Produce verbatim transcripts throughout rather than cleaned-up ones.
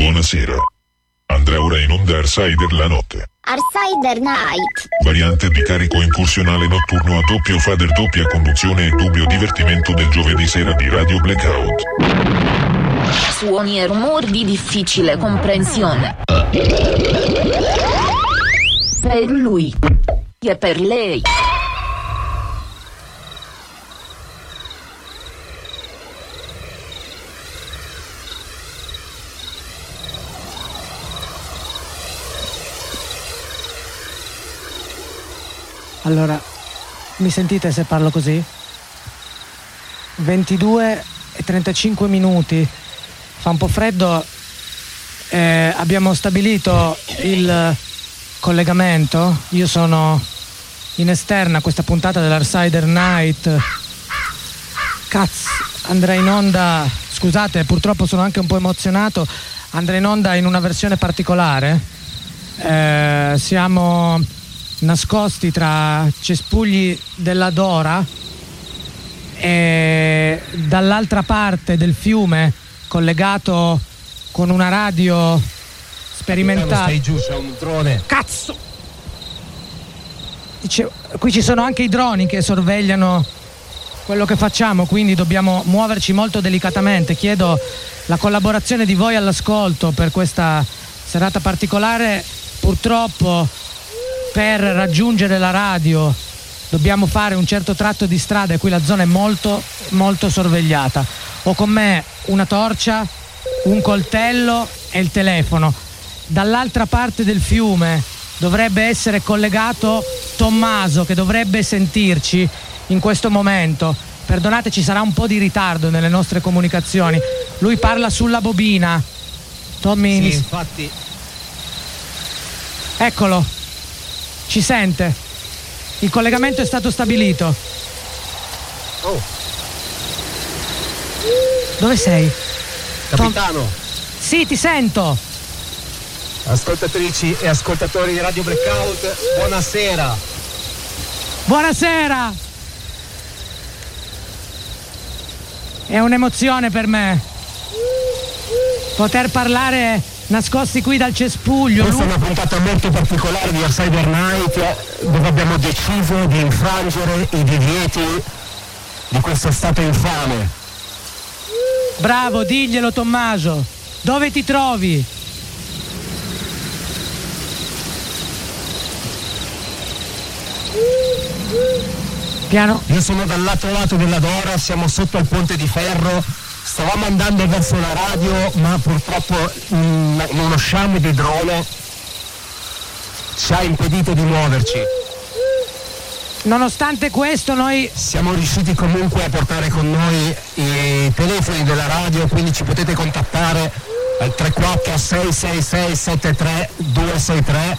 Buonasera. Andrà ora in onda Arsider la notte. Arsider Night. Variante di carico incursionale notturno a doppio fader, doppia conduzione e dubbio divertimento del giovedì sera di Radio Blackout. Suoni e rumori di difficile comprensione. Per lui e per lei. Allora, mi sentite se parlo così? ventidue e trentacinque minuti, fa un po' freddo, eh, abbiamo stabilito il collegamento, io sono in esterna a questa puntata dell'Arsider Night, cazzo, andrà in onda, scusate, purtroppo sono anche un po' emozionato, andrà in onda in una versione particolare, eh, siamo nascosti tra cespugli della Dora e dall'altra parte del fiume, collegato con una radio sperimentale. Stai giù, c'è un drone. Cazzo! Dice, qui ci sono anche i droni che sorvegliano quello che facciamo, quindi dobbiamo muoverci molto delicatamente. Chiedo la collaborazione di voi all'ascolto per questa serata particolare. Purtroppo per raggiungere la radio dobbiamo fare un certo tratto di strada e qui la zona è molto molto sorvegliata. Ho con me una torcia, un coltello e il telefono. Dall'altra parte del fiume dovrebbe essere collegato Tommaso, che dovrebbe sentirci in questo momento. Perdonate, ci sarà un po' di ritardo nelle nostre comunicazioni. Lui parla sulla bobina. Tommy, sì, mi... infatti. Eccolo. Ci sente? Il collegamento è stato stabilito. Oh. Dove sei? Capitano. Tom... Sì, ti sento. Ascoltatrici e ascoltatori di Radio Blackout, buonasera. Buonasera. È un'emozione per me poter parlare nascosti qui dal cespuglio. Questa è una puntata molto particolare di Arsider Night, dove abbiamo deciso di infrangere i divieti di questo stato infame. Bravo, diglielo Tommaso. Dove ti trovi? Piano. Io sono dall'altro lato della Dora, siamo sotto al ponte di ferro. Stavamo andando verso la radio, ma purtroppo mh, uno sciame di drone ci ha impedito di muoverci. Nonostante questo noi siamo riusciti comunque a portare con noi i telefoni della radio, quindi ci potete contattare al tre quattro sei sei sei sette tre due sei tre.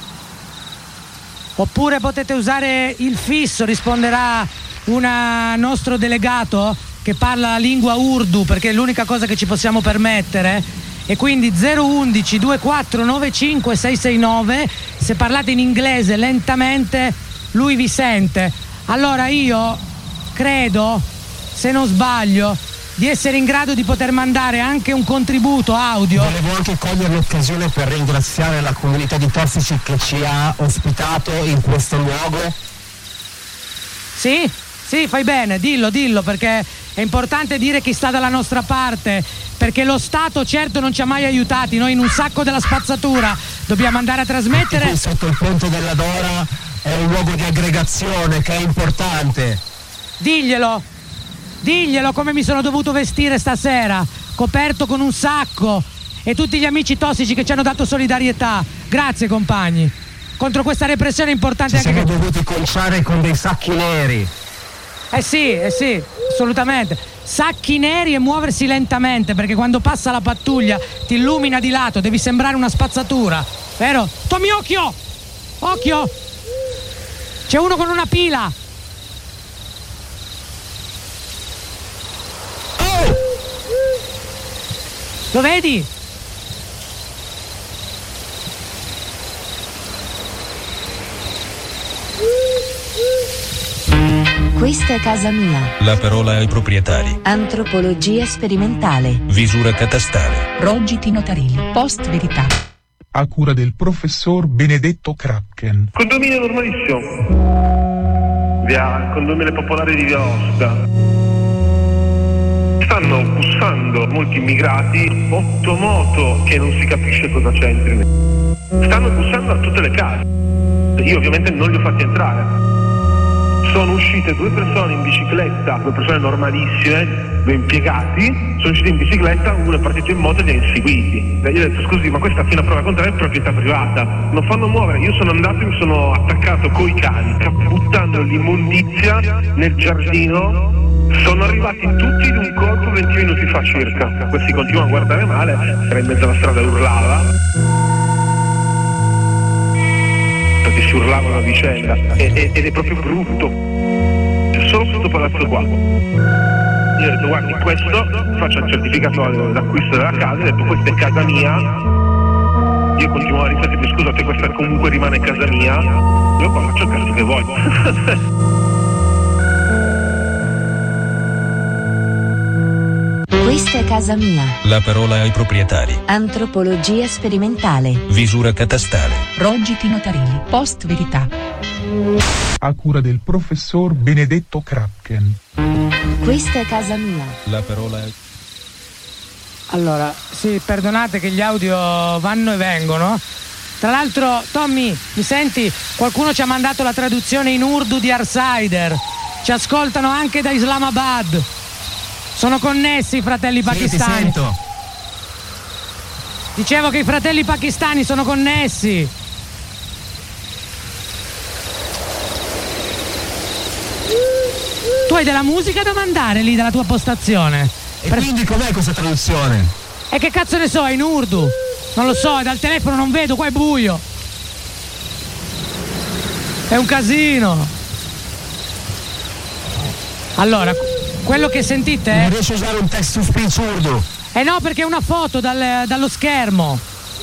Oppure potete usare il fisso, risponderà un nostro delegato che parla la lingua urdu, perché è l'unica cosa che ci possiamo permettere, e quindi zero undici ventiquattro novantacinque sei sei nove. Se parlate in inglese lentamente lui vi sente. Allora io credo, se non sbaglio, di essere in grado di poter mandare anche un contributo audio. Volevo anche cogliere l'occasione per ringraziare la comunità di Tossici che ci ha ospitato in questo luogo. Sì? Sì, fai bene, dillo, dillo, perché è importante dire chi sta dalla nostra parte, perché lo Stato certo non ci ha mai aiutati, noi in un sacco della spazzatura dobbiamo andare a trasmettere. Qui sotto il ponte della Dora è un luogo di aggregazione che è importante. Diglielo, diglielo come mi sono dovuto vestire stasera, coperto con un sacco, e tutti gli amici tossici che ci hanno dato solidarietà. Grazie compagni, contro questa repressione importante. Ci anche siamo che... dovuti conciare con dei sacchi neri. Eh sì, eh sì, assolutamente. Sacchi neri e muoversi lentamente, perché quando passa la pattuglia ti illumina di lato, devi sembrare una spazzatura, vero? Tommy, occhio! Occhio! C'è uno con una pila! Oh! Lo vedi? Questa è casa mia. La parola ai proprietari. Antropologia sperimentale. Visura catastale. Rogiti notarili. Post verità. A cura del professor Benedetto Krapken. Condominio normalissimo. Via Condominio Popolare di Via Osca. Stanno bussando molti immigrati, otto moto che non si capisce cosa c'entrino. Stanno bussando a tutte le case. Io ovviamente non li ho fatti entrare. Sono uscite due persone in bicicletta, due persone normalissime, due impiegati, sono usciti in bicicletta, uno è partito in moto e li ha inseguiti. E io ho detto scusi, ma questa fino a prova contraria è proprietà privata, non fanno muovere. Io sono andato e mi sono attaccato coi cani, buttando l'immondizia nel giardino. Sono arrivati tutti in un colpo venti minuti fa circa. Questi continuano a guardare male, era in mezzo alla strada e urlava. Perché si urlavano a vicenda e, e, ed è proprio brutto. C'è solo questo palazzo qua. Io ho detto guardi, questo faccio il certificato d'acquisto della casa, ho detto questa è casa mia. Io continuo a riflettere, scusate, questa comunque rimane casa mia. Io qua faccio il cazzo che voglio. Questa è casa mia. La parola ai proprietari. Antropologia sperimentale. Visura catastale. Rogiti notarili. Post verità. A cura del professor Benedetto Krapken. Questa è casa mia. La parola è... Allora, sì, perdonate che gli audio vanno e vengono. Tra l'altro, Tommy, mi senti? Qualcuno ci ha mandato la traduzione in urdu di Arsider. Ci ascoltano anche da Islamabad. Sono connessi i fratelli pakistani. Sì, ti sento. Dicevo che i fratelli pakistani sono connessi. Tu hai della musica da mandare lì dalla tua postazione. E per... quindi com'è questa traduzione? E che cazzo ne so, è in urdu? Non lo so, è dal telefono, non vedo, qua è buio. È un casino. Allora, quello che sentite è... Non riesci a usare un text to speech urdu? Eh no, perché è una foto dal, dallo schermo.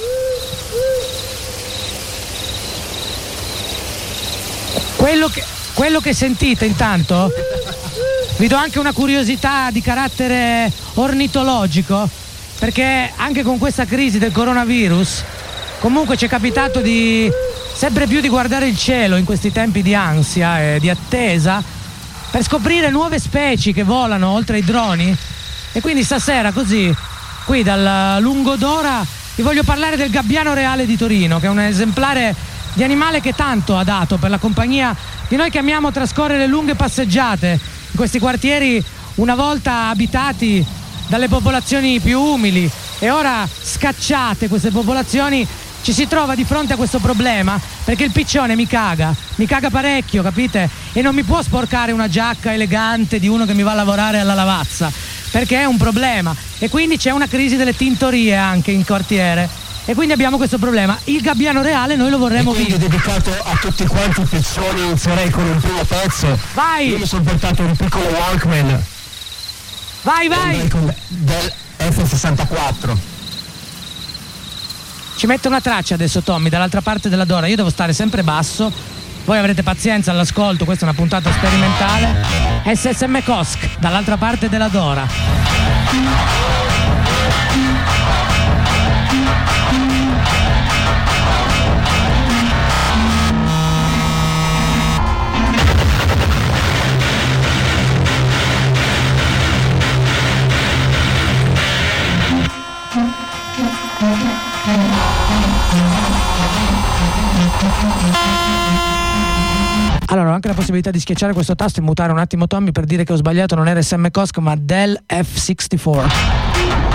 Quello che, quello che sentite intanto, vi do anche una curiosità di carattere ornitologico, perché anche con questa crisi del coronavirus comunque ci è capitato di sempre più di guardare il cielo in questi tempi di ansia e di attesa per scoprire nuove specie che volano oltre ai droni. E quindi stasera così qui dal Lungodora vi voglio parlare del gabbiano reale di Torino, che è un esemplare di animale che tanto ha dato per la compagnia di noi che amiamo trascorrere lunghe passeggiate in questi quartieri una volta abitati dalle popolazioni più umili e ora scacciate queste popolazioni. Ci si trova di fronte a questo problema perché il piccione mi caga, mi caga parecchio, capite? E non mi può sporcare una giacca elegante di uno che mi va a lavorare alla lavazza, perché è un problema. E quindi c'è una crisi delle tintorie anche in quartiere. E quindi abbiamo questo problema. Il gabbiano reale noi lo vorremmo vivere. Quindi dedicato a tutti quanti i piccioni inizierei con un primo pezzo. Vai! Io mi sono portato un piccolo Walkman. Vai, vai! Del F sessantaquattro. Ci metto una traccia adesso, Tommy, dall'altra parte della Dora. Io devo stare sempre basso. Voi avrete pazienza all'ascolto, questa è una puntata sperimentale. S S M Kosk, dall'altra parte della Dora. Allora ho anche la possibilità di schiacciare questo tasto e mutare un attimo Tommy per dire che ho sbagliato, non era S M Kosk ma Dell F sessantaquattro.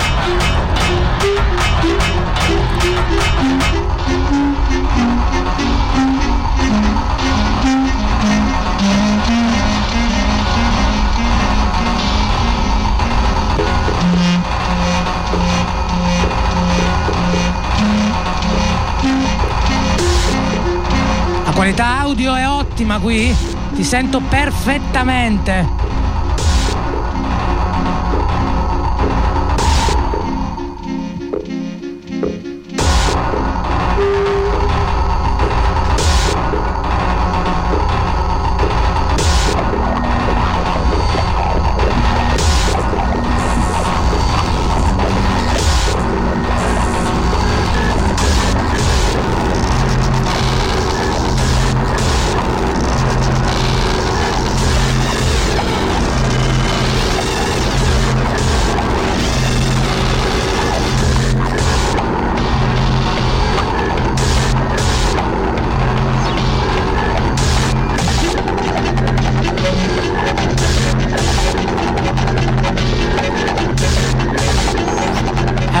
La qualità audio è ottima qui, ti sento perfettamente.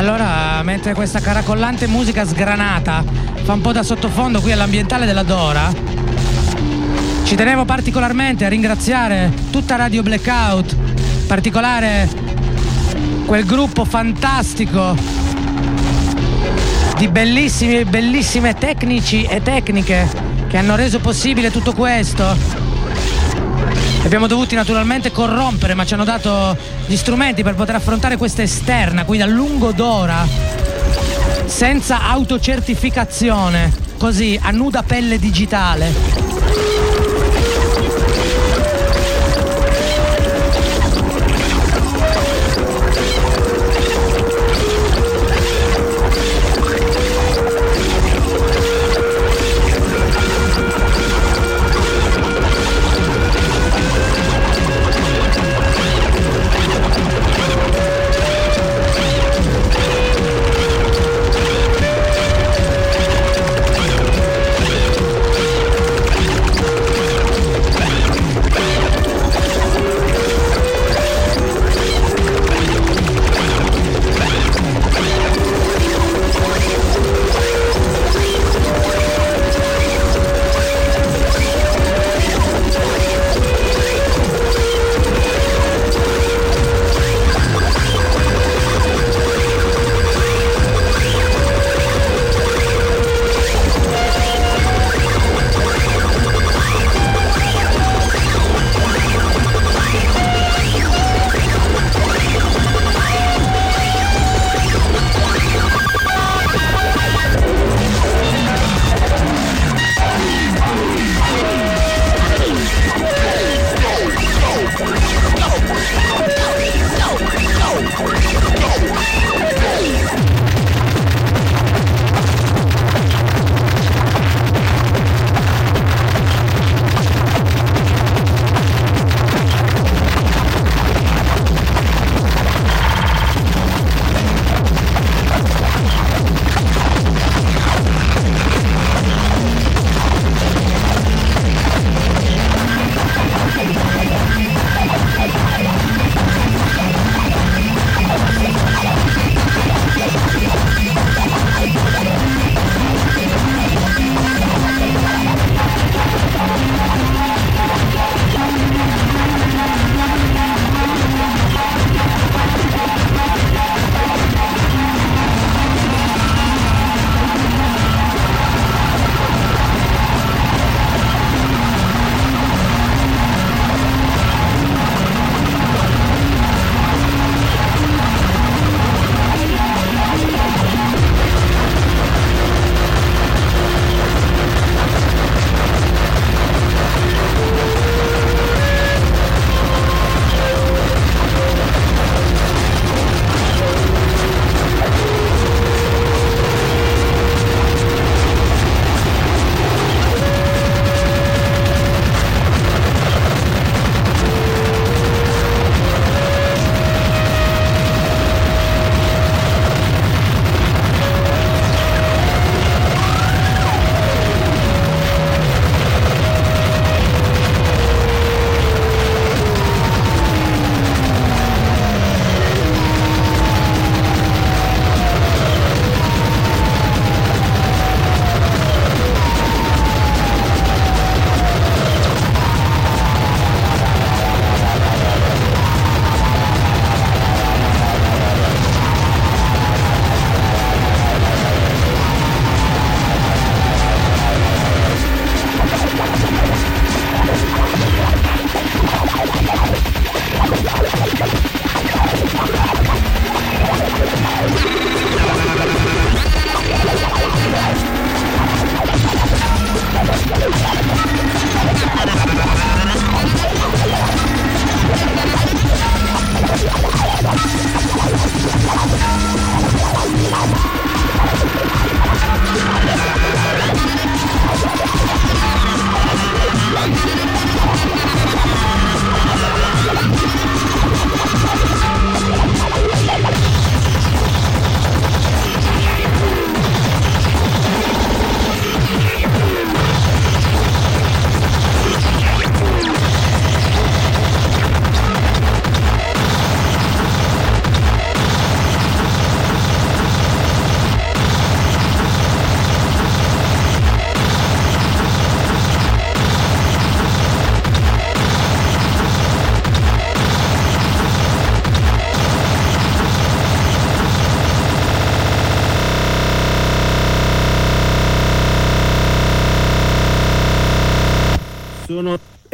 Allora, mentre questa caracollante musica sgranata fa un po' da sottofondo qui all'ambientale della Dora, ci tenevo particolarmente a ringraziare tutta Radio Blackout, in particolare quel gruppo fantastico di bellissimi e bellissime tecnici e tecniche che hanno reso possibile tutto questo. Abbiamo dovuti naturalmente corrompere, ma ci hanno dato gli strumenti per poter affrontare questa esterna qui da lungo d'ora, senza autocertificazione, così a nuda pelle digitale.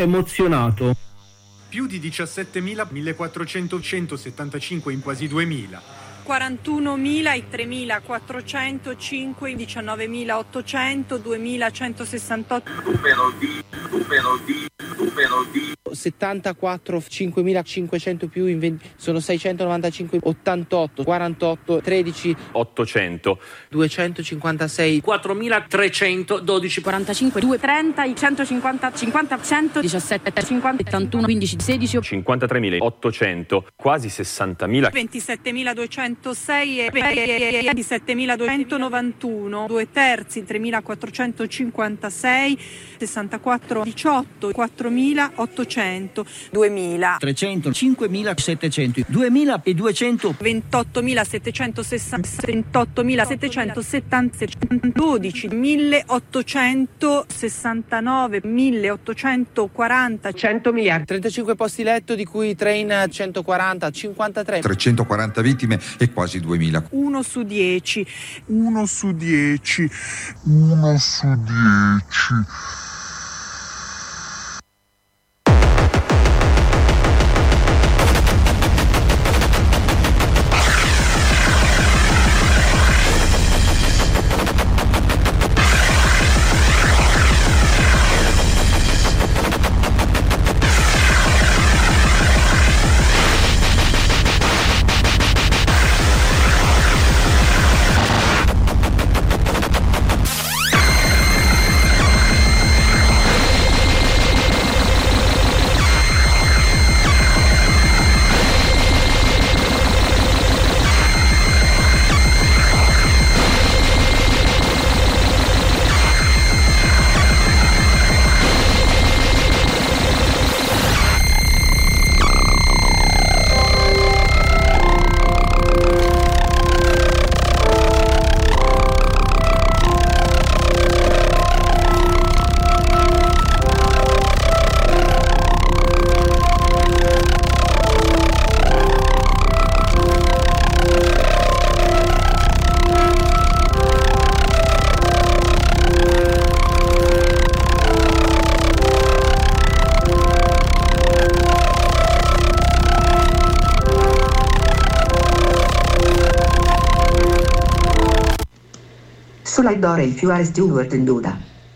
emozionato. Più di diciassettemila, millequattrocentosettantacinque in quasi duemila. quarantunomila e tremilaquattrocentocinque, diciannovemilaottocento, duemilacentosessantotto. Numero di, numero di, numero di. settantaquattro, cinquemilacinquecento più in venti, sono seicentonovantacinque, ottantotto, quarantotto, tredici, ottocento, duecentocinquantasei, quattromilatrecento, dodici, quarantacinque, due, trenta, centocinquanta, cinquanta, cento, diciassette, cinquanta, settantuno, quindici, sedici, cinquantatremilaottocento, quasi sessantamila, ventisettemiladuecentosei e ventisettemiladuecentonovantuno, due terzi, tremilaquattrocentocinquantasei, sessantaquattro, diciotto, quattromilaottocento, duemila, trecento, cinquemilasettecento, duemiladuecento, ventottomilasettecentosessanta, ventottomilasettecentosettanta, dodici, milleottocentosessantanove, milleottocentoquaranta, cento miliardi, trentacinque posti letto di cui tre in centoquaranta, cinquantatré, trecentoquaranta vittime e quasi duemila. uno su dieci, uno su dieci, uno su dieci. Sull'I Dore il più Ares di Uwert in Duda.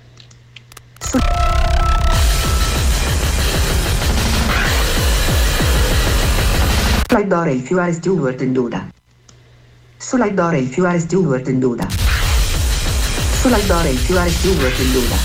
Sull'I Dore il più Ares di Uwert in Duda. Sull'I Dore il più Ares di Uwert in Duda. Sull'I Dore il più Ares di Uwert in Duda.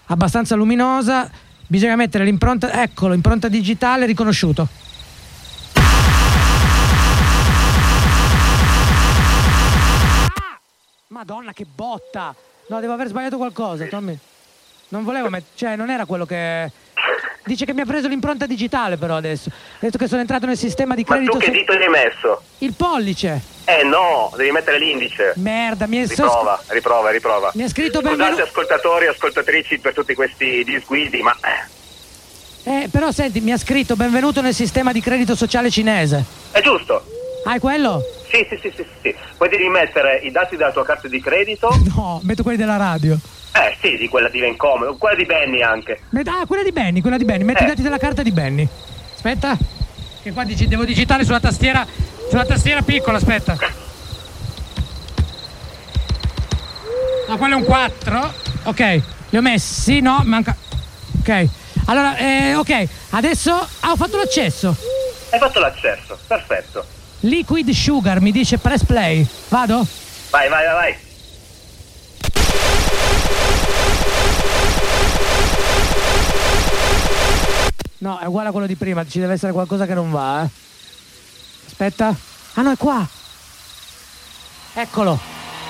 abbastanza luminosa, bisogna mettere l'impronta, eccolo, impronta digitale, riconosciuto. Madonna che botta! No, devo aver sbagliato qualcosa, Tommy. Non volevo mettere, cioè non era quello che... Dice che mi ha preso l'impronta digitale però adesso. Ha detto che sono entrato nel sistema di credito. Ma tu che dito gli hai messo? Il pollice. Eh no, devi mettere l'indice. Merda, mi è Riprova, riprova, riprova. Mi ha scritto Scusate benvenuto. ascoltatori e ascoltatrici per tutti questi disguidi, ma... Eh, però senti, mi ha scritto benvenuto nel sistema di credito sociale cinese. È giusto. Ah, è quello? Sì, sì, sì, sì, sì. Poi devi mettere i dati della tua carta di credito. No, metto quelli della radio. Eh sì, di quella di Vencomo, quella di Benny anche. Met- ah, quella di Benny, quella di Benny. Metti Eh. i dati della carta di Benny. Aspetta, che qua dici, devo digitare sulla tastiera, sulla tastiera piccola, aspetta. No, quello è un quattro. Ok, li ho messi, no, manca. Ok, allora, eh, ok, adesso ah, ho fatto l'accesso. Hai fatto l'accesso, perfetto. Liquid Sugar mi dice press play. Vado? Vai, vai, vai, vai. No, è uguale a quello di prima, ci deve essere qualcosa che non va, eh. Aspetta. Ah no, è qua. Eccolo.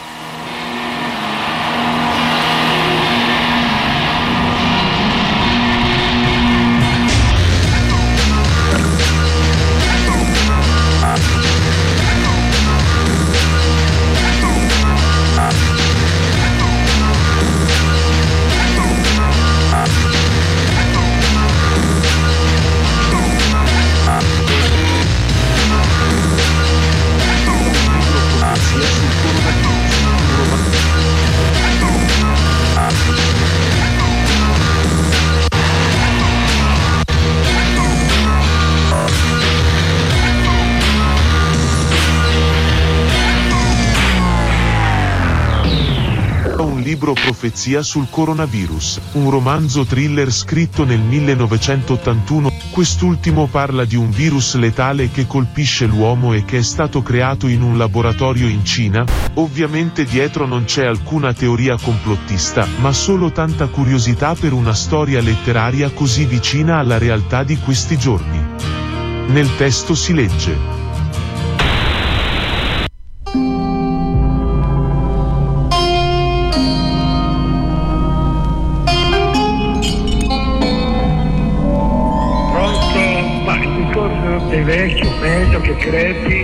libro Profezia sul coronavirus, un romanzo thriller scritto nel millenovecentottantuno. Quest'ultimo parla di un virus letale che colpisce l'uomo e che è stato creato in un laboratorio in Cina. Ovviamente dietro non c'è alcuna teoria complottista, ma solo tanta curiosità per una storia letteraria così vicina alla realtà di questi giorni. Nel testo si legge: dei vecchi o meglio che crepi,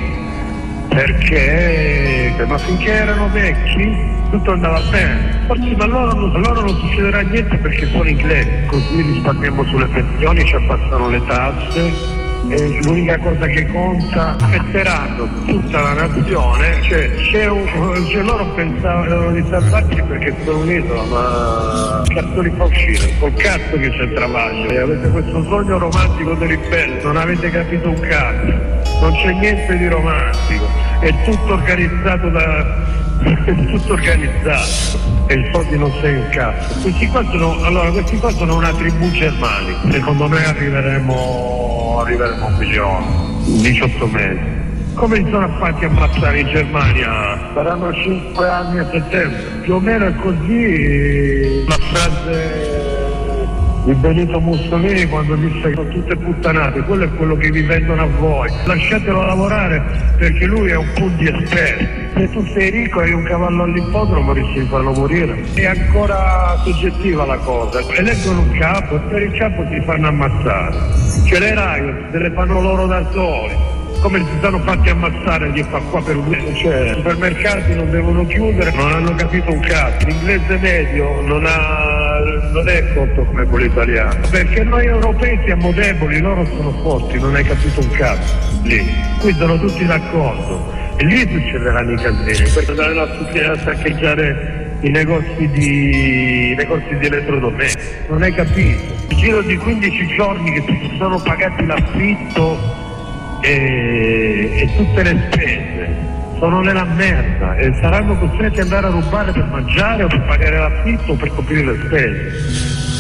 perché ma finché erano vecchi tutto andava bene. Forse ma loro, loro non succederà niente perché sono inglesi, così risparmiamo sulle pensioni, ci abbassano le tasse e l'unica cosa che conta, affetteranno tutta la nazione. Cioè, c'è un, cioè loro pensavano di salvarci perché sono un'isola, ma cazzo li fa uscire, col cazzo che c'è il travaglio, e avete questo sogno romantico del ribelle, non avete capito un cazzo, non c'è niente di romantico, è tutto organizzato da è tutto organizzato e i soldi non sei un cazzo. Questi qua sono, allora questi qua sono una tribù germanica, secondo me arriveremo arriveremo a un milione, diciotto mesi. Come si sono fatti ammazzare in Germania? Saranno cinque anni a settembre, più o meno è così. La frase di Benito Mussolini quando disse che sono tutte puttanate, quello è quello che vi vendono a voi, lasciatelo lavorare perché lui è un pool di esperti. Se tu sei ricco e hai un cavallo all'ippodromo rischi di farlo morire. È ancora soggettiva la cosa, eleggono un capo e per il capo si fanno ammazzare, cioè le riot se le fanno loro da soli, come si sono fatti ammazzare gli fa qua per un mese. Cioè i supermercati non devono chiudere, non hanno capito un cazzo, l'inglese medio non ha non è cotto come quello italiano, perché noi europei siamo deboli, loro sono forti, non hai capito un cazzo lì, qui sono tutti d'accordo e lì succederanno i casini, perché andare a tutti a saccheggiare i negozi di i negozi di elettrodomestici, non hai capito, nel giro di quindici giorni che si sono pagati l'affitto e, e tutte le spese, sono nella merda e saranno costretti ad andare a rubare per mangiare o per pagare l'affitto o per coprire le spese.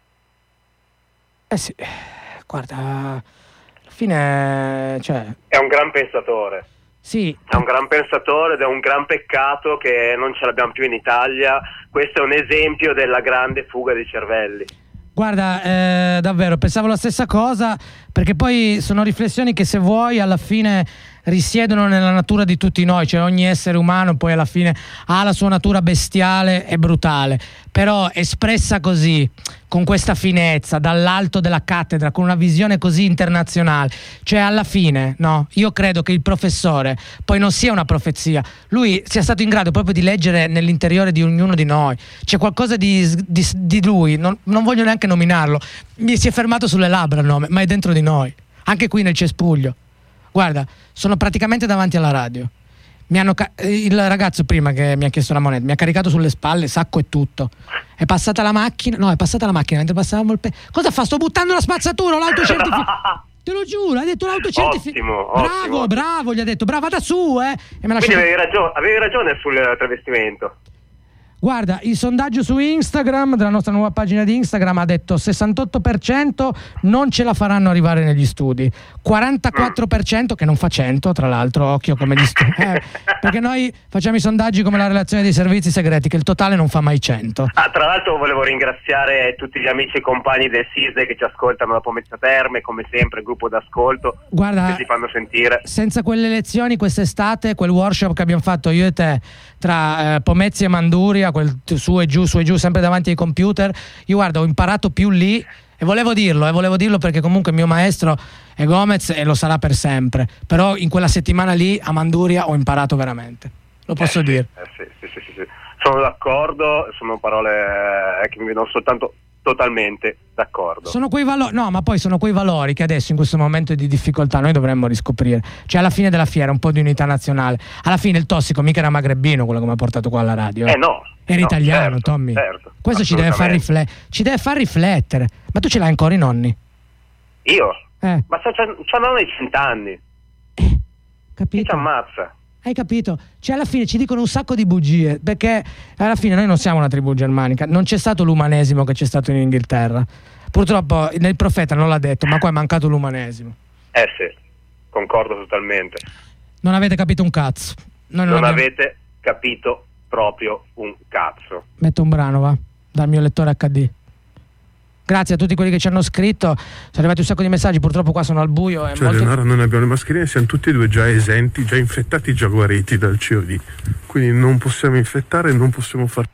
Eh sì, guarda, alla fine, cioè... È un gran pensatore. Sì. È un gran pensatore ed è un gran peccato che non ce l'abbiamo più in Italia. Questo è un esempio della grande fuga di cervelli. Guarda, eh, davvero, pensavo la stessa cosa, perché poi sono riflessioni che, se vuoi, alla fine risiedono nella natura di tutti noi, cioè ogni essere umano poi alla fine ha la sua natura bestiale e brutale, però espressa così, con questa finezza, dall'alto della cattedra, con una visione così internazionale, cioè alla fine, no, io credo che il professore poi non sia una profezia, lui sia stato in grado proprio di leggere nell'interiore di ognuno di noi, c'è qualcosa di, di, di lui, non, non voglio neanche nominarlo, mi si è fermato sulle labbra il nome, ma è dentro di noi, anche qui nel cespuglio. Guarda, sono praticamente davanti alla radio. Mi hanno ca- il ragazzo prima che mi ha chiesto la moneta mi ha caricato sulle spalle sacco e tutto. È passata la macchina, no, è passata la macchina mentre passavamo il pe- Cosa fa? Sto buttando la spazzatura, l'autocertificato. Te lo giuro, ha detto l'autocertificato. Ottimo, bravo, ottimo. bravo, gli ha detto, brava da su, eh. E me l'ha Quindi lasciato- avevi ragione, avevi ragione sul travestimento. Guarda, il sondaggio su Instagram, della nostra nuova pagina di Instagram, ha detto sessantotto per cento non ce la faranno arrivare negli studi, quarantaquattro per cento che non fa cento, tra l'altro, occhio come gli studi, eh, perché noi facciamo i sondaggi come la relazione dei servizi segreti, che il totale non fa mai cento. Ah, tra l'altro volevo ringraziare tutti gli amici e compagni del S I S D che ci ascoltano da Pomezia Terme, come sempre, il gruppo d'ascolto, Guarda, che si fanno sentire. Senza quelle lezioni quest'estate, quel workshop che abbiamo fatto io e te tra eh, Pomezia e Manduria, quel su e giù, su e giù, sempre davanti ai computer, io guarda, ho imparato più lì, e volevo dirlo, e volevo dirlo perché comunque il mio maestro è Gomez e lo sarà per sempre, però in quella settimana lì a Manduria ho imparato veramente, lo posso eh, dire. Eh, sì, sì, sì, sì, sì. Sono d'accordo, sono parole eh, che mi vedono soltanto totalmente d'accordo. Sono quei valori, no, ma poi sono quei valori che adesso in questo momento di difficoltà noi dovremmo riscoprire. Cioè alla fine della fiera un po' di unità nazionale. Alla fine il tossico mica era magrebino, quello che mi ha portato qua alla radio. Eh, eh no. Era no, italiano, certo, Tommy. Certo, questo ci deve far riflettere. Ci deve far riflettere. Ma tu ce l'hai ancora i nonni? Io? Eh. Ma c'hanno i cent'anni. Eh, capito? Chi ci ammazza? Hai capito? Cioè alla fine ci dicono un sacco di bugie, perché alla fine noi non siamo una tribù germanica, non c'è stato l'umanesimo che c'è stato in Inghilterra. Purtroppo nel profeta non l'ha detto, ma qua è mancato l'umanesimo. Eh sì, concordo totalmente. Non avete capito un cazzo. Noi non non abbiamo... avete capito proprio un cazzo. Metto un brano, va, dal mio lettore acca di. Grazie a tutti quelli che ci hanno scritto, sono arrivati un sacco di messaggi, purtroppo qua sono al buio. Cioè molti... Leonora, non abbiamo le mascherine, siamo tutti e due già esenti, già infettati, già guariti dal C O D, quindi non possiamo infettare e non possiamo far...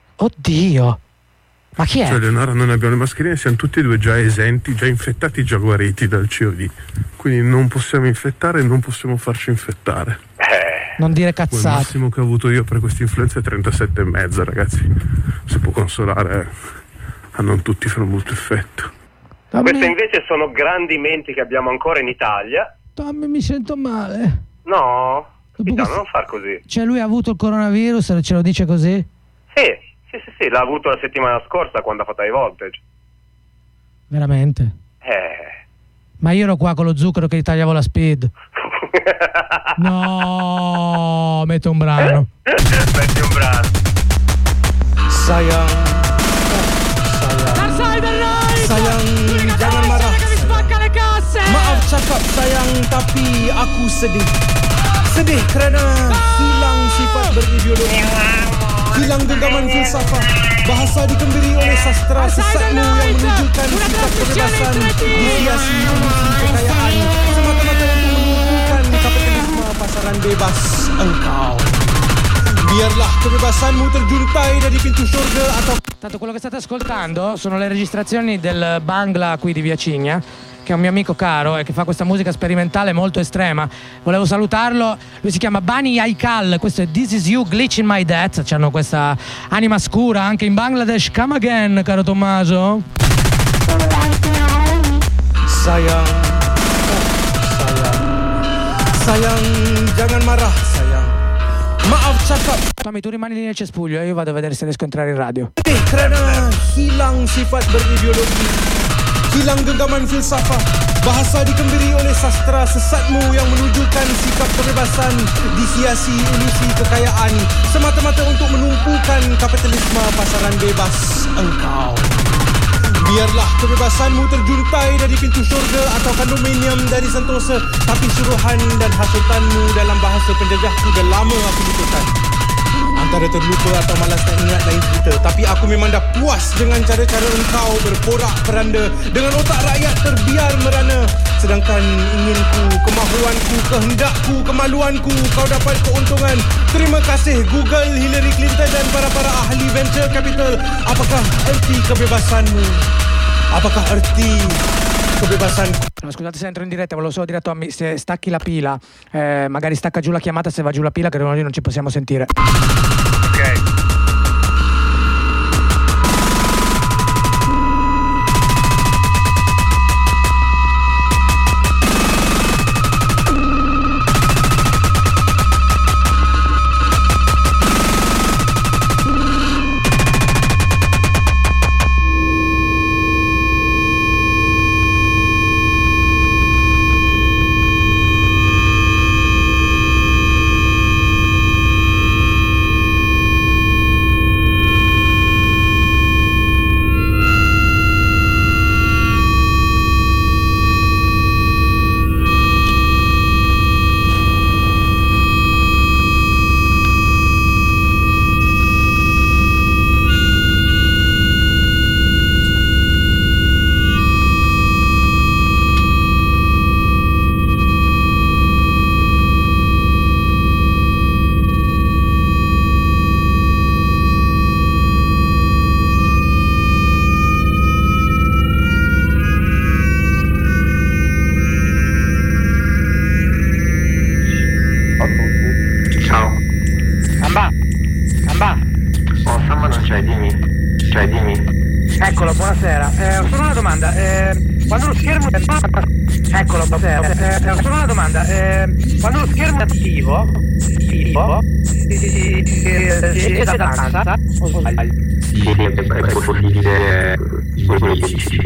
Oddio, ma chi è? Cioè Leonora, non abbiamo le mascherine, siamo tutti e due già esenti, già infettati, già guariti dal C O D, quindi non possiamo infettare e non possiamo farci infettare. Eh. Non dire Il cazzate. massimo che ho avuto io per questa influenza è trentasette e mezza, ragazzi, si può consolare, a non tutti fanno molto effetto. Queste invece sono grandi menti che abbiamo ancora in Italia. Tommy, mi sento male. No, capitano, questo... non far così. Cioè lui ha avuto il coronavirus, ce lo dice così? Sì, sì, sì, sì, l'ha avuto la settimana scorsa quando ha fatto i voltage. Veramente? Eh. Ma io ero qua con lo zucchero che gli tagliavo la speed. No, metto un brano. Metti un brano. Sayang. Tarsai del night! Sayang, jangan marah. Che mi spacca le casse! Maaf cakap sayang, tapi aku sedih. Sedih kerana hilang sifat berideologi. Hilang genggaman filsafat. Bahasa dikembiri oleh sastra sesatmu yang menunjukkan sifat kebebasan, dihiasi ilusi kekayaan, semata-mata untuk menumpukan kapitalisme pasaran bebas engkau. Biarlah kebebasanmu terjuntai dari pintu surga atau... Tanto quello che state ascoltando sono le registrazioni del Bangla qui di Via Cigna, che è un mio amico caro e che fa questa musica sperimentale molto estrema. Volevo salutarlo, lui si chiama Bani Aikal, questo è This Is You Glitch in My Death, c'hanno questa anima scura anche in Bangladesh. Come again, caro Tommaso? Sayang, sayang, sayang, jangan marah sayang. Maaf cakap. Tommy, tu rimani lì nel cespuglio e io vado a vedere se riesco a entrare in radio. Kerana hilang sifat berideologi, hilang genggaman filsafat, bahasa dikembiri oleh sastra sesatmu yang menunjukkan sikap kebebasan, dihiasi ilusi kekayaan, semata-mata untuk menumpukan kapitalisme pasaran bebas engkau. Biarlah kebebasanmu terjuntai dari pintu syurga atau kondominium dari Sentosa, tapi suruhan dan hasutanmu dalam bahasa penjajahku dah lama aku butuhkan. Antara terlupa atau malas tak ingat lain cerita, tapi aku memang dah puas dengan cara-cara engkau berporak-peranda dengan otak rakyat terbiar merana. Sedangkan inginku, kemahuanku, kehendakku, kemaluanku kau dapat keuntungan. Terima kasih Google, Hillary Clinton dan para-para ahli venture capital. Apakah erti kebebasanmu? Apakah erti kebebasanku? No, scusate se entro in diretta, volevo solo dire a Tommy, se stacchi la pila, eh, magari stacca giù la chiamata se va giù la pila, che noi non ci possiamo sentire. Ok. Eccolo, buonasera. Eh, solo una domanda. Eh, quando lo schermo è Eccolo, buonasera. Eh, solo una domanda. Eh, quando lo schermo è attivo, attivo, è da danza o sbaglio? Sì, è possibile quello che dici.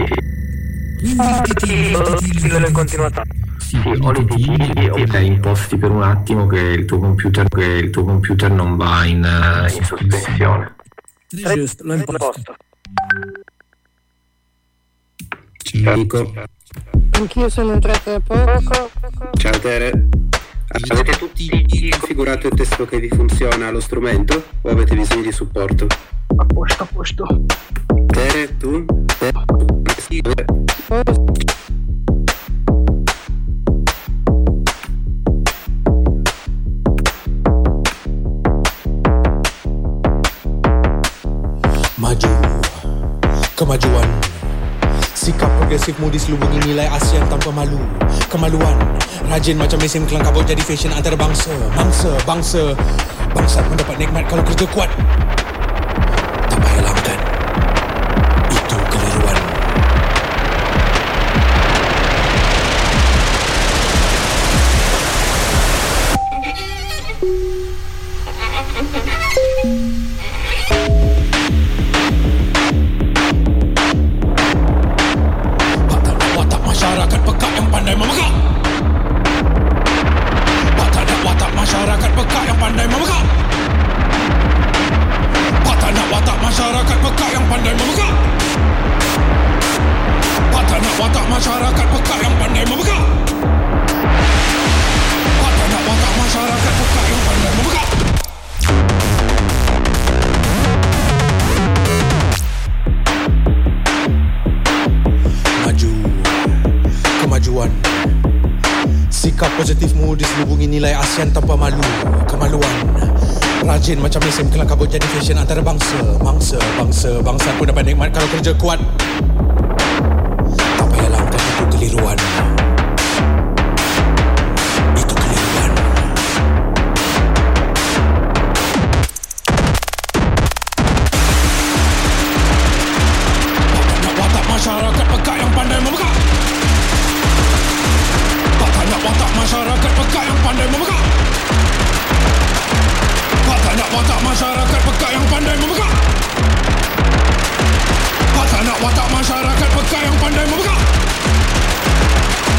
Quello in continuazione. Sì, o li titoli o li imposti per un attimo che il tuo computer, che il tuo computer non va in, in sospensione. Giusto, l'ho imposto. Ciao Nico. Anch'io sono entrata da poco. Ciao Tere. Avete tutti configurato il testo che vi funziona allo strumento o avete bisogno di supporto? A posto, a posto. Tere, tu? Tere? Sì, Maju, kemajuan. Sikap progresifmu diselubungi nilai ASEAN tanpa malu. Kemaluan, rajin macam mesin kelang kabut jadi fashion antarabangsa. Mangsa, bangsa, bangsa mendapat nikmat kalau kerja kuat. Tak payah langgan. Itu keliruan. Masyarakat pekak yang pandai memegak. Pak tak nak watak masyarakat pekak yang pandai memegak. Pak tak nak watak masyarakat pekak yang pandai memegak. Pak tak nak watak masyarakat pekak yang pandai memegak. Pak tak nak watak masyarakat pekak yang pandai memegak. Kemajuan. Sikap positifmu diselubungi nilai ASEAN tanpa malu. Kemaluan, rajin macam mesin kelang kabut jadi fashion antarabangsa. Mangsa, bangsa, bangsa pun dapat nikmat kalau kerja kuat. Tak payah langkah, itu keliruan. Itu keliruan. Tak nak watak masyarakat pekak yang pandai memegak. Watak masyarakat pekak yang pandai memegak. Pak tak nak watak masyarakat pekak yang pandai memegak. Pak tak nak watak masyarakat pekak yang pandai memegak.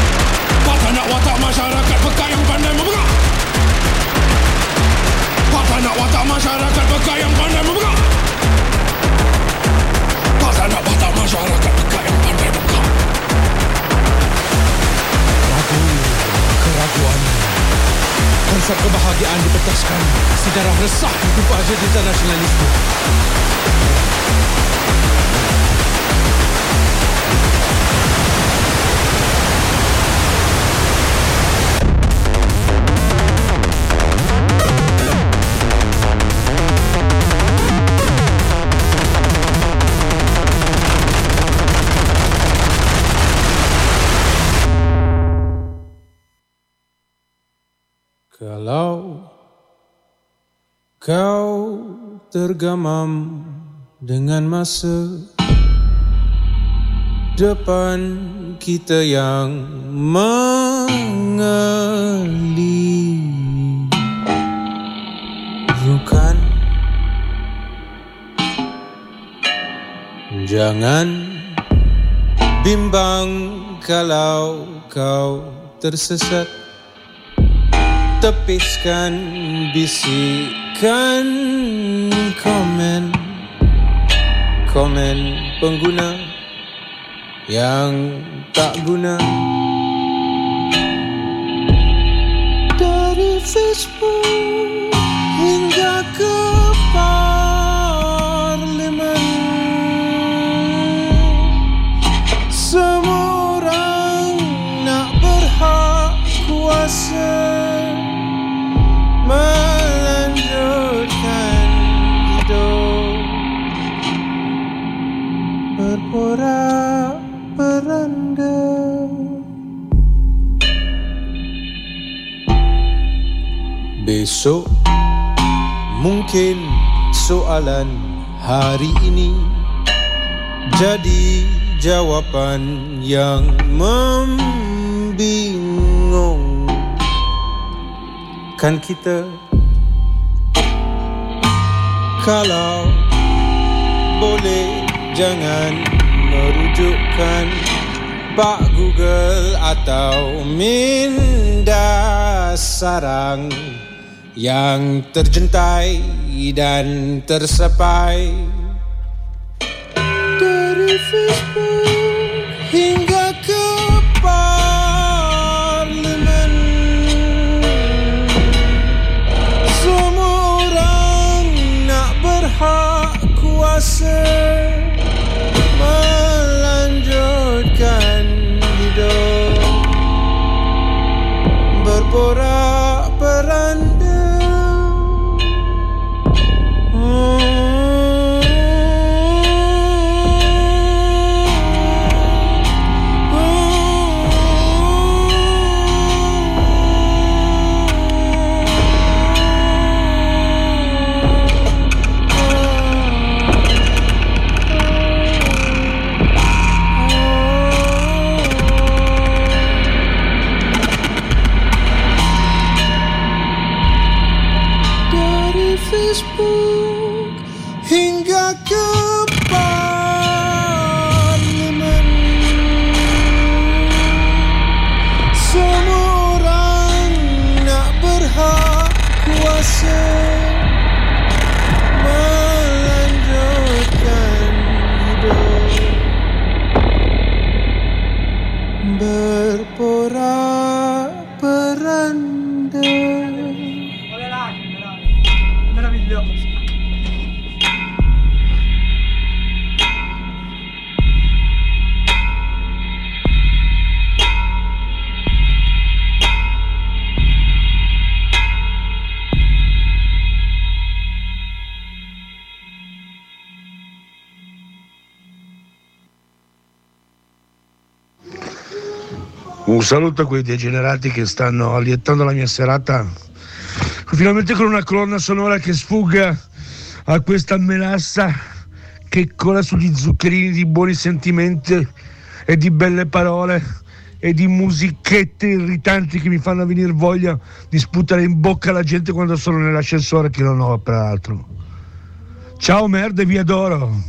meneteskan sejarah resah hidup agenda nasionalisme. Kalau kau tergamam dengan masa depan kita yang mengelirukan, jangan bimbang kalau kau tersesat. Tepiskan bisikan komen komen pengguna yang tak guna dari Facebook hingga ke parlimen. Semua orang nak berhak kuasa melanjutkan hidup berporak-peranda. Besok mungkin soalan hari ini jadi jawapan yang membingungkan kita. Kalau boleh jangan merujukkan Pak Google atau Minda Sarang yang terjentai dan tersapai dari Facebook hingga ke parlimen. Semua orang nak berhak kuasa melanjutkan hidup berporak-peranda. Facebook hingga ke parlimen. Semua orang nak berhak kuasa melanjutkan hidup berporak-peranda. Un saluto a quei degenerati che stanno allietando la mia serata, finalmente con una colonna sonora che sfugga a questa melassa che cola sugli zuccherini di buoni sentimenti e di belle parole e di musichette irritanti che mi fanno venire voglia di sputare in bocca alla gente quando sono nell'ascensore, che non ho peraltro. Ciao merda e vi adoro.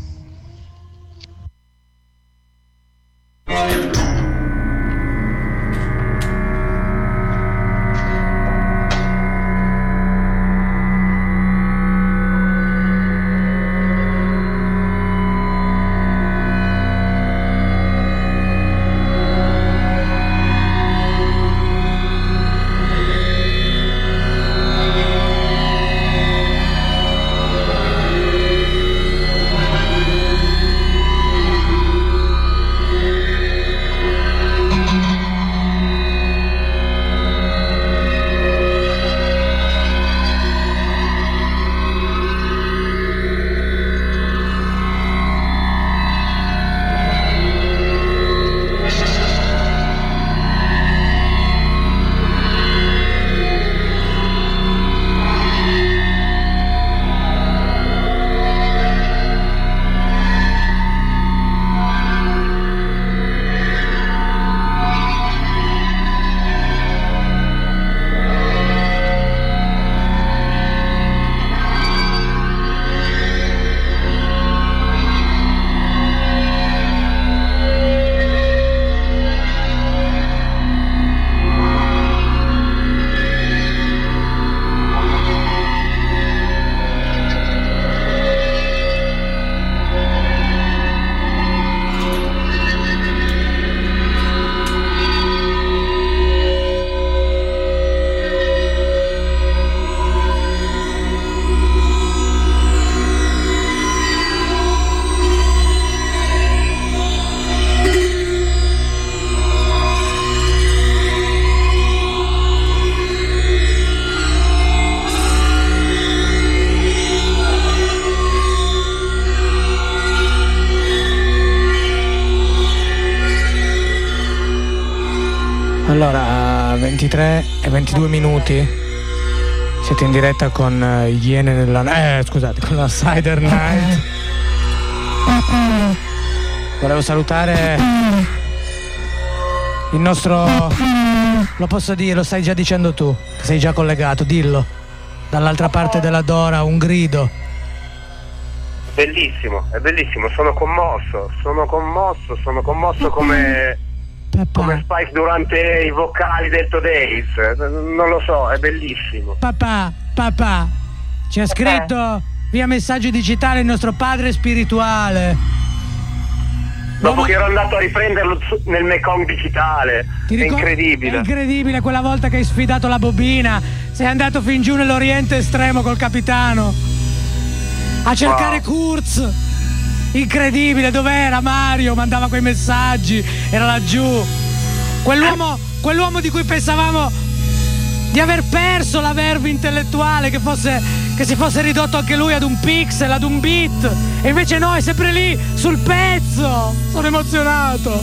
Allora, ventitré e ventidue minuti. Siete in diretta con uh, Iene nella... Eh, scusate, con la Cider Night. Volevo salutare il nostro... Lo posso dire, lo stai già dicendo tu, che sei già collegato, dillo. Dall'altra parte della Dora, un grido. Bellissimo, è bellissimo, sono commosso, sono commosso, sono commosso come... come Spike durante i vocali del Today's, non lo so, è bellissimo. Papà, papà, ci ha scritto via messaggio digitale il nostro padre spirituale. Dopo che ero andato a riprenderlo nel Mekong digitale, è incredibile. È incredibile quella volta che hai sfidato la bobina, sei andato fin giù nell'Oriente Estremo col capitano a cercare wow. Kurz. Incredibile, dov'era Mario? Mandava quei messaggi, era laggiù. Quell'uomo, quell'uomo di cui pensavamo di aver perso la verve intellettuale, che fosse, che si fosse ridotto anche lui ad un pixel, ad un bit. E invece no, è sempre lì, sul pezzo. Sono emozionato.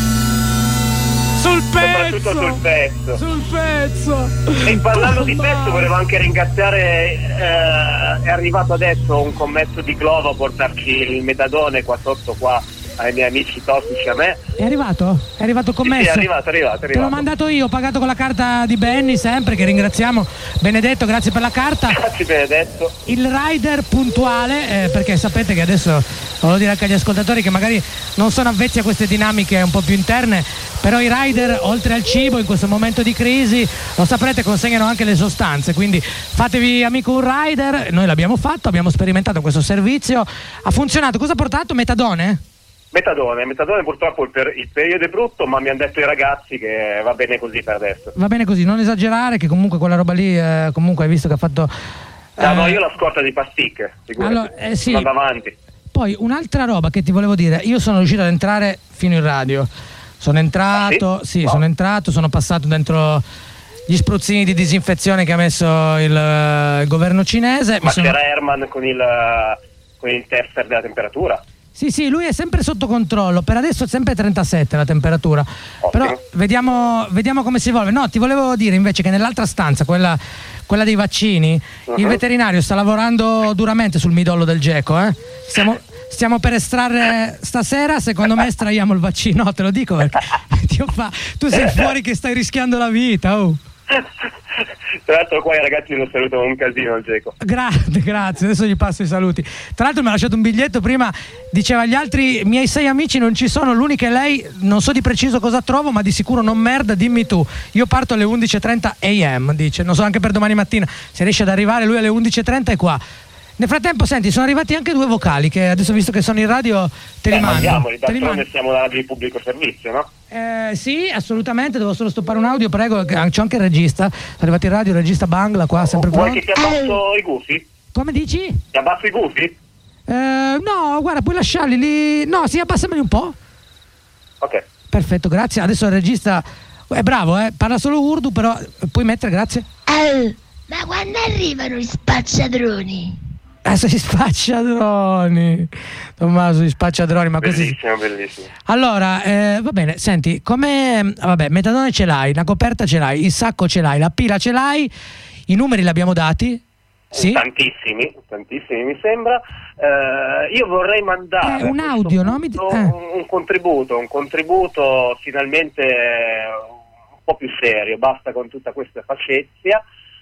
Sul pezzo. Soprattutto sul pezzo. Sul pezzo. E parlando di pezzo, volevo anche ringraziare, eh, è arrivato adesso un commesso di Glovo a portarci il metadone qua sotto, qua ai miei amici tossici, a me. È arrivato? È arrivato il commesso? Sì, sì, è arrivato, è arrivato, è arrivato. Te l'ho mandato io, ho pagato con la carta di Benny sempre, che ringraziamo. Benedetto, grazie per la carta. Grazie Benedetto. Il rider puntuale, eh, perché sapete che adesso, volevo dire anche agli ascoltatori che magari non sono avvezzi a queste dinamiche un po' più interne, però i rider, oltre al cibo, in questo momento di crisi, lo saprete, consegnano anche le sostanze, quindi fatevi amico un rider. Noi l'abbiamo fatto, abbiamo sperimentato questo servizio, ha funzionato. Cosa ha portato? Metadone? Metadone, metadone purtroppo il, per, il periodo è brutto, ma mi hanno detto i ragazzi che va bene così per adesso. Va bene così, non esagerare, che comunque quella roba lì, eh, comunque hai visto che ha fatto... Eh... No, no, io eh, la scorta di pasticche, allora, eh, sì. Vado avanti. Poi un'altra roba che ti volevo dire, io sono riuscito ad entrare fino in radio, sono entrato, ah, sì, sì wow. sono entrato, sono passato dentro gli spruzzini di disinfezione che ha messo il, uh, il governo cinese. Ma sono... c'era Herman con il, con il tester della temperatura? Sì, sì, lui è sempre sotto controllo, per adesso è sempre trentasette la temperatura. Ottimo. Però vediamo, vediamo come si evolve. No, ti volevo dire invece che nell'altra stanza, quella, quella dei vaccini, uh-huh. il veterinario sta lavorando duramente sul midollo del geco, eh? Stiamo, stiamo per estrarre stasera, secondo me estraiamo il vaccino, no, te lo dico perché Dio fa, tu sei fuori che stai rischiando la vita, oh. Tra l'altro qua i ragazzi lo salutano un casino al Geco. Grazie, grazie, adesso gli passo i saluti. Tra l'altro mi ha lasciato un biglietto prima, diceva agli altri miei sei amici non ci sono, l'unica è lei, non so di preciso cosa trovo, ma di sicuro non merda, dimmi tu. Io parto alle undici e trenta a m, dice, non so anche per domani mattina se riesce ad arrivare, lui alle undici e trenta è qua. Nel frattempo, senti, sono arrivati anche due vocali che adesso, visto che sono in radio, te li eh, mando. Mandiamoli, d'altronde siamo la radio di pubblico servizio, no? Eh, sì, assolutamente, devo solo stoppare un audio, prego, c'è anche il regista, sono arrivati in radio, il regista Bangla qua, sempre pronto. pronto. Vuoi che ti abbasso i gufi? Come dici? Ti abbasso i gufi? Eh, no, guarda, puoi lasciarli lì, no, sì, abbassameli un po'. Ok. Perfetto, grazie, adesso il regista è bravo, eh, parla solo urdu, però puoi mettere, grazie. Oh, ma quando arrivano gli spacciadroni? Adesso gli spacciadroni, Tommaso, gli spacciadroni, ma così. Bellissimo, bellissimo. Allora, eh, va bene, senti, come, vabbè, metadone ce l'hai, la coperta ce l'hai, il sacco ce l'hai, la pila ce l'hai, i numeri li abbiamo dati? Sì? Tantissimi, tantissimi mi sembra. Eh, io vorrei mandare eh, un audio, no? Mi... Eh. un, un contributo, un contributo finalmente un po' più serio, basta con tutta questa facezia.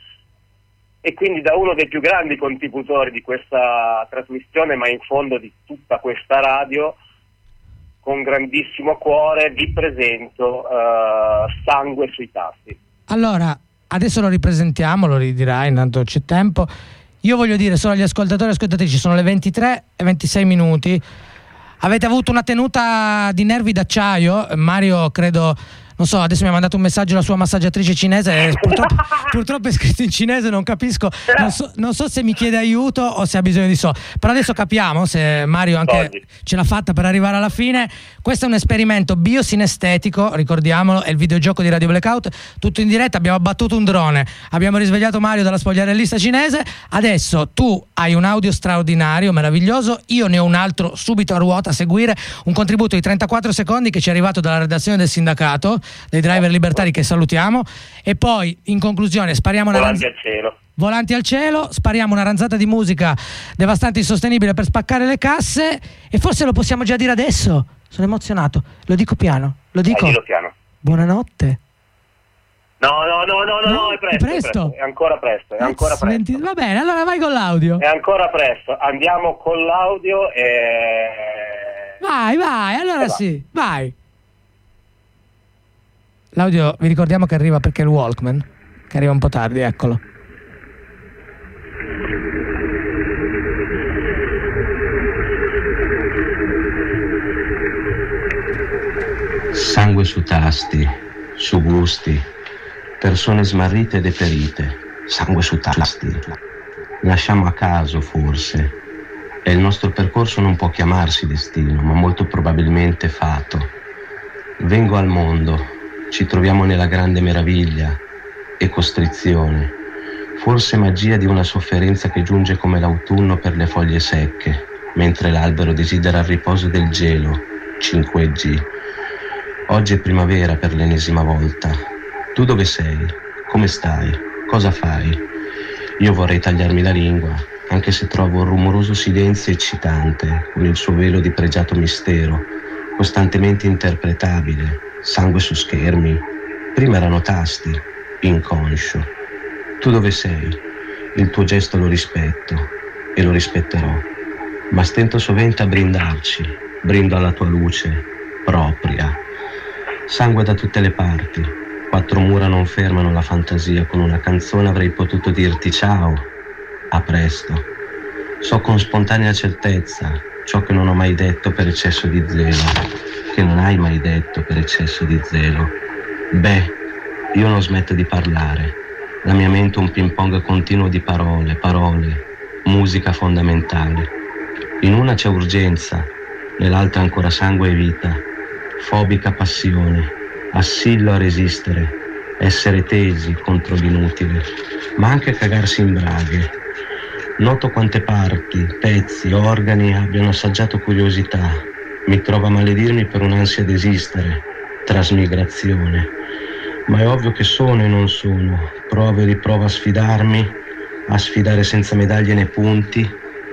E quindi da uno dei più grandi contributori di questa trasmissione, ma in fondo di tutta questa radio, con grandissimo cuore vi presento uh, Sangue sui tasti. Allora, adesso lo ripresentiamo, lo ridirai, intanto c'è tempo. Io voglio dire solo agli ascoltatori e ascoltatrici, sono le ventitré e ventisei minuti. Avete avuto una tenuta di nervi d'acciaio, Mario credo... Non so, adesso mi ha mandato un messaggio la sua massaggiatrice cinese e purtroppo, purtroppo è scritto in cinese, non capisco, non so, non so se mi chiede aiuto o se ha bisogno di so. Però adesso capiamo se Mario anche ce l'ha fatta per arrivare alla fine. Questo è un esperimento biosinestetico, ricordiamolo, è il videogioco di Radio Blackout, tutto in diretta, abbiamo abbattuto un drone, abbiamo risvegliato Mario dalla spogliarellista cinese, adesso tu hai un audio straordinario, meraviglioso, io ne ho un altro subito a ruota a seguire, un contributo di trentaquattro secondi che ci è arrivato dalla redazione del sindacato. dei driver libertari che salutiamo, e poi in conclusione spariamo una Volanti ranz- al cielo. Volanti al cielo, spariamo una ranzata di musica devastante e insostenibile per spaccare le casse, e forse lo possiamo già dire adesso. Sono emozionato, lo dico piano, lo dico. Dai, dillo piano. Buonanotte. No, no, no, no, no, no, è presto, è presto. È, presto. È ancora presto, è ancora presto. venti Va bene, allora vai con l'audio. È ancora presto, andiamo con l'audio e... Vai, vai, allora e sì, vai. L'audio vi ricordiamo che arriva perché è il Walkman, che arriva un po' tardi, eccolo. Sangue su tasti, su gusti, persone smarrite e deperite, sangue su tasti. Lasciamo a caso, forse, e il nostro percorso non può chiamarsi destino, ma molto probabilmente fato. Vengo al mondo, ci troviamo nella grande meraviglia e costrizione, forse magia di una sofferenza che giunge come l'autunno per le foglie secche, mentre l'albero desidera il riposo del gelo, cinque G. Oggi è primavera per l'ennesima volta. Tu dove sei? Come stai? Cosa fai? Io vorrei tagliarmi la lingua, anche se trovo un rumoroso silenzio eccitante, con il suo velo di pregiato mistero, costantemente interpretabile, sangue su schermi. Prima erano tasti, inconscio. Tu dove sei? Il tuo gesto lo rispetto e lo rispetterò, ma stento sovente a brindarci, brindo alla tua luce propria. Sangue da tutte le parti, quattro mura non fermano la fantasia, con una canzone avrei potuto dirti ciao, a presto. So con spontanea certezza ciò che non ho mai detto per eccesso di zelo, che non hai mai detto per eccesso di zelo. Beh, io non smetto di parlare, la mia mente è un ping pong continuo di parole, parole, musica fondamentale. In una c'è urgenza, nell'altra ancora sangue e vita. Fobica passione, assillo a resistere, essere tesi contro l'inutile, ma anche cagarsi in braghe. Noto quante parti, pezzi, organi abbiano assaggiato curiosità. Mi trovo a maledirmi per un'ansia d'esistere, trasmigrazione. Ma è ovvio che sono e non sono, provo e riprovo a sfidarmi, a sfidare senza medaglie né punti,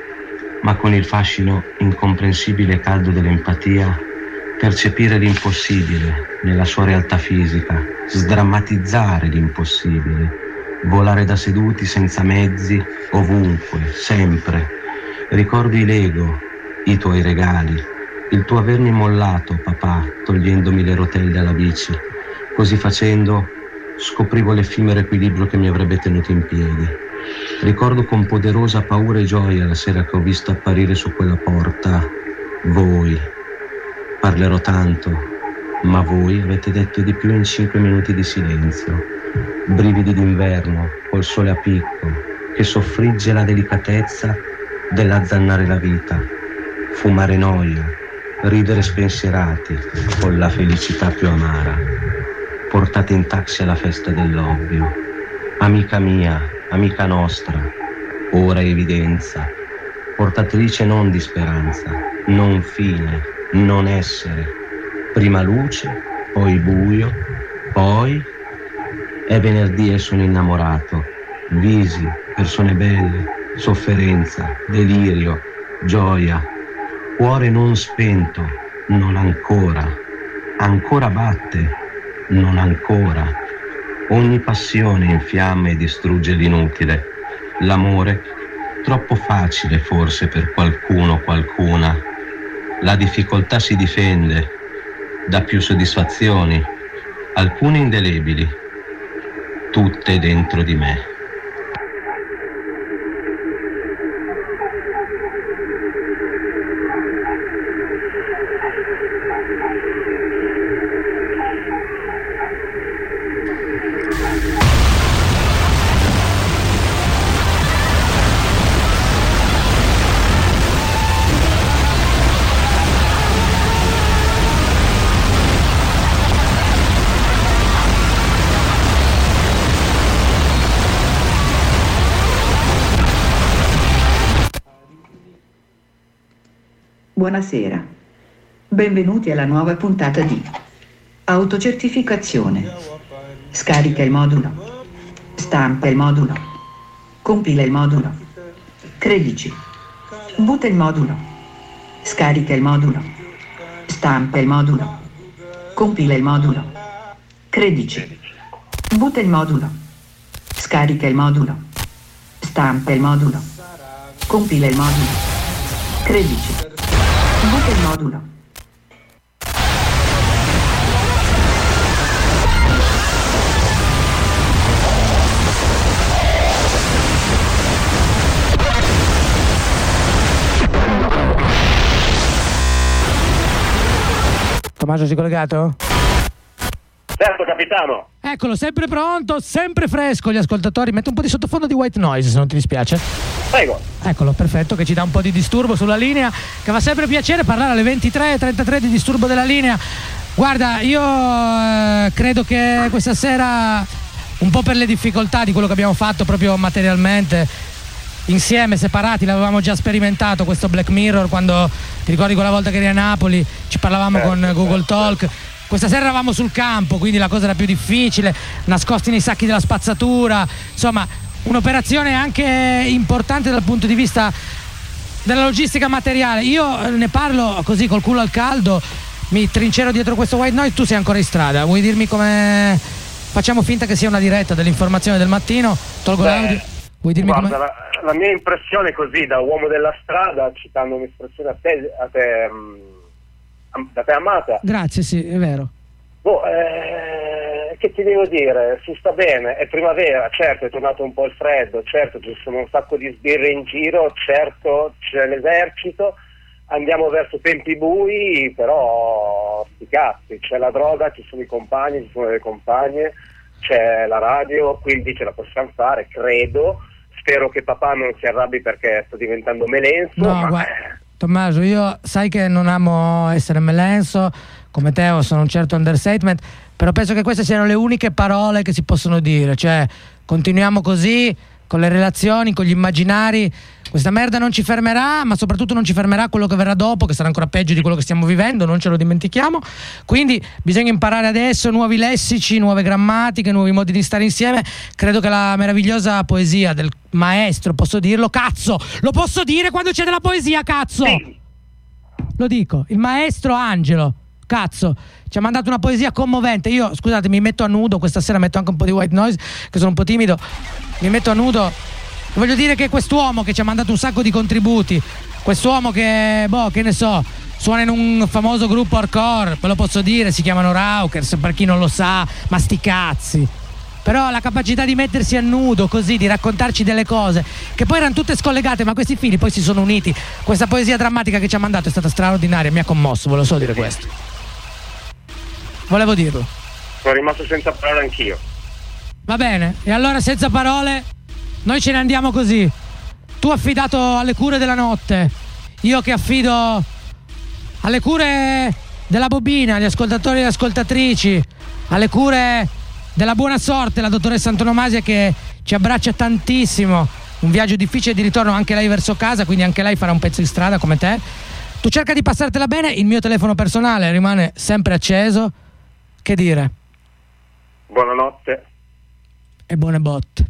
ma con il fascino incomprensibile e caldo dell'empatia, percepire l'impossibile nella sua realtà fisica, sdrammatizzare l'impossibile, volare da seduti senza mezzi, ovunque, sempre. Ricordo i Lego, i tuoi regali, il tuo avermi mollato, papà, togliendomi le rotelle alla bici. Così facendo scoprivo l'effimero equilibrio che mi avrebbe tenuto in piedi. Ricordo con poderosa paura e gioia la sera che ho visto apparire su quella porta voi. Parlerò tanto, ma voi avete detto di più in cinque minuti di silenzio. Brividi d'inverno, col sole a picco, che soffrigge la delicatezza dell'azzannare la vita. Fumare noia, ridere spensierati, con la felicità più amara. Portate in taxi alla festa dell'ovvio. Amica mia, amica nostra, ora evidenza. Portatrice non di speranza, non fine, non essere, prima luce, poi buio, poi è venerdì e sono innamorato, visi, persone belle, sofferenza, delirio, gioia, cuore non spento, non ancora, ancora batte, non ancora, ogni passione infiamma e distrugge l'inutile, l'amore troppo facile forse per qualcuno o qualcuna. La difficoltà si difende, dà più soddisfazioni, alcune indelebili, tutte dentro di me. Buonasera, benvenuti alla nuova puntata di Autocertificazione. Scarica il modulo. Stampa il modulo. Compila il modulo. tredici. Butta il modulo. Scarica il modulo. Stampa il modulo. Compila il modulo. tredici. Butta il modulo. Scarica il modulo. Stampa il modulo. Compila il modulo. tredici. Butta il modulo. Tommaso, sei collegato? Certo, capitano. Eccolo, sempre pronto, sempre fresco. Gli ascoltatori, metto un po' di sottofondo di white noise se non ti dispiace. Prego. Eccolo, perfetto, che ci dà un po' di disturbo sulla linea, che fa sempre piacere parlare alle ventitré e trentatré di disturbo della linea. Guarda, io eh, credo che questa sera, un po' per le difficoltà di quello che abbiamo fatto proprio materialmente, insieme, separati, l'avevamo già sperimentato questo Black Mirror quando, ti ricordi quella volta che eri a Napoli, ci parlavamo certo, con Google certo, Talk. certo. Questa sera eravamo sul campo, quindi la cosa era più difficile, nascosti nei sacchi della spazzatura, insomma un'operazione anche importante dal punto di vista della logistica materiale. Io ne parlo così col culo al caldo, mi trincero dietro questo white noise, tu sei ancora in strada, vuoi dirmi come facciamo finta che sia una diretta dell'informazione del mattino, tolgo Beh, l'audio, vuoi dirmi guarda, come... la, la mia impressione così da uomo della strada, citando un'espressione a te, a te um, da te amata. Grazie, sì, è vero. Boh, eh, che ti devo dire, si sta bene, è primavera, certo è tornato un po' il freddo, certo ci sono un sacco di sbirre in giro, certo c'è l'esercito, andiamo verso tempi bui, però sti cazzi, c'è la droga, ci sono i compagni, ci sono le compagne, c'è la radio, quindi ce la possiamo fare, credo. Spero che papà non si arrabbi perché sto diventando melenso. No, ma... guarda, Tommaso, io sai che non amo essere melenso, come te sono un certo understatement, però penso che queste siano le uniche parole che si possono dire, cioè continuiamo così con le relazioni, con gli immaginari, questa merda non ci fermerà, ma soprattutto non ci fermerà quello che verrà dopo, che sarà ancora peggio di quello che stiamo vivendo, non ce lo dimentichiamo, quindi bisogna imparare adesso nuovi lessici, nuove grammatiche, nuovi modi di stare insieme. Credo che la meravigliosa poesia del maestro, posso dirlo, cazzo, lo posso dire quando c'è della poesia, cazzo, sì. Lo dico, il maestro Angelo, cazzo, ci ha mandato una poesia commovente. Io, scusate, mi metto a nudo, questa sera metto anche un po' di white noise, che sono un po' timido, mi metto a nudo. Voglio dire che quest'uomo che ci ha mandato un sacco di contributi, quest'uomo che, boh, che ne so, suona in un famoso gruppo hardcore, ve lo posso dire, si chiamano Raukers, per chi non lo sa, ma sti cazzi. Però la capacità di mettersi a nudo così, di raccontarci delle cose che poi erano tutte scollegate, ma questi fili poi si sono uniti. Questa poesia drammatica che ci ha mandato è stata straordinaria, mi ha commosso, ve lo so dire questo. Volevo dirlo. Sono rimasto senza parole anch'io. Va bene, e allora senza parole noi ce ne andiamo così. Tu affidato alle cure della notte, io che affido alle cure della bobina, agli ascoltatori e alle ascoltatrici, alle cure della buona sorte, la dottoressa Antonomasia che ci abbraccia tantissimo. Un viaggio difficile di ritorno anche lei verso casa, quindi anche lei farà un pezzo di strada come te. Tu cerca di passartela bene, il mio telefono personale rimane sempre acceso. Che dire? Buonanotte. E buone botte.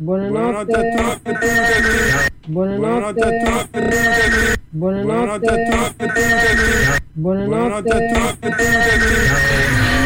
Buonanotte a tutti. Buonanotte a tutti. Buonanotte a tutti. Buonanotte a tutti.